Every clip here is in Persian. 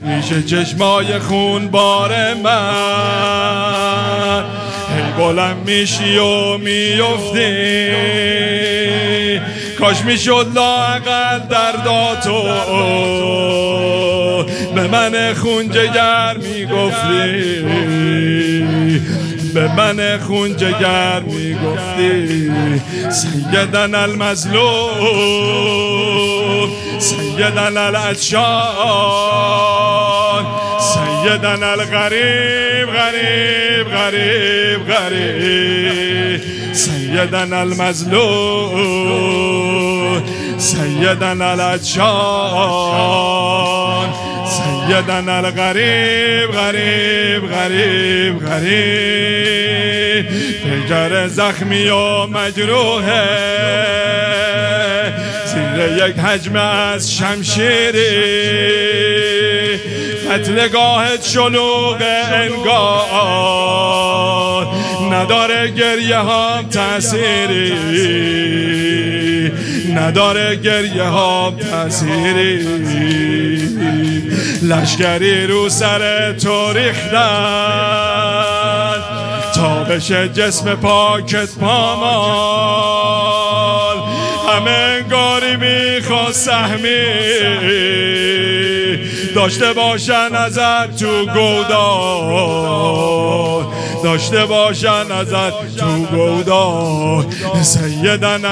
پیش چشمای خون بار من هی بلند میشی و میفتی کاش میشد لااقل درداتو به من خون جگر میگفتی به من خون جگر میگفتی سیدنا المظلوم سیدنا العطشان سیدنا الغریب غریب غریب غریب سیدنا المظلوم سیدنا العطشان سیدنا الغریب غریب غریب غریب پیکر زخمی و مجروحه زیر یک حجم از شمشیری قتلگاهت شلوغ انگار نداره گریه هم تأثیری نداره گریه هم تأثیری لشکری رو سر تو ریختن تا بشه جسم پاکت پامال همه انگاری میخواست سهمی داشته باشن ازت تو گودار داشته باشن ازت تو گودار سیدنا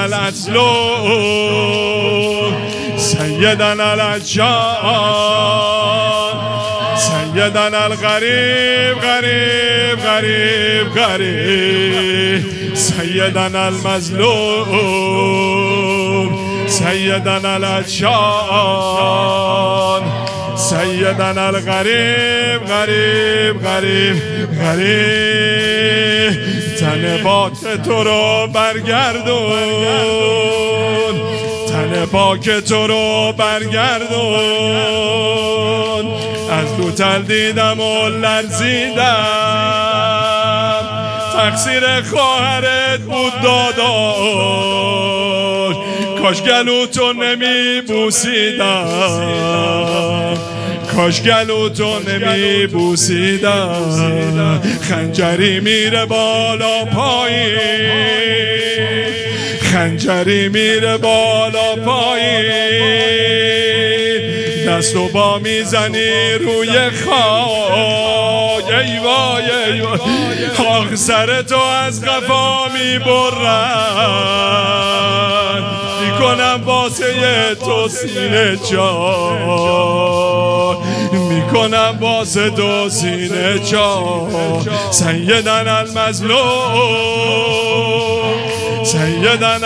الاسلوم سیدنا العطشان سیدنا الغریب غریب غریب غریب سیدنا المظلوم سیدنا العطشان سیدنا الغریب غریب غریب غریب تن پاک تو رو برگردون تن پاک تو رو برگردون از دو تل دیدم و لرزیدم تقصیر خواهرت بود داداش کاش گلو تو نمی بوسیدم کاش گلو تو نمی بوسیدم خنجری میره بالا پایین خنجری میره بالا پایین دستو با میزنی روی خاک ای وای ای وای خاک سر تو از قفا میبرن میکنم واسه تو سینه چار میکنم واسه تو سینه چار سیدنا المظلوم سیدنا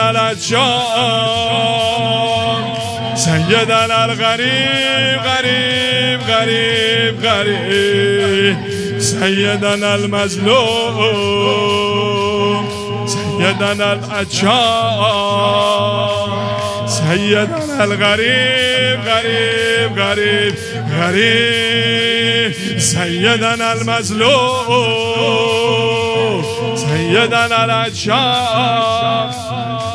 العطشان سیدنا الغریب غریب غریب غریب سیدنا المظلوم سیدنا العطشان سیدنا الغریب غریب غریب غریب سیدنا المظلوم سیدنا العطشان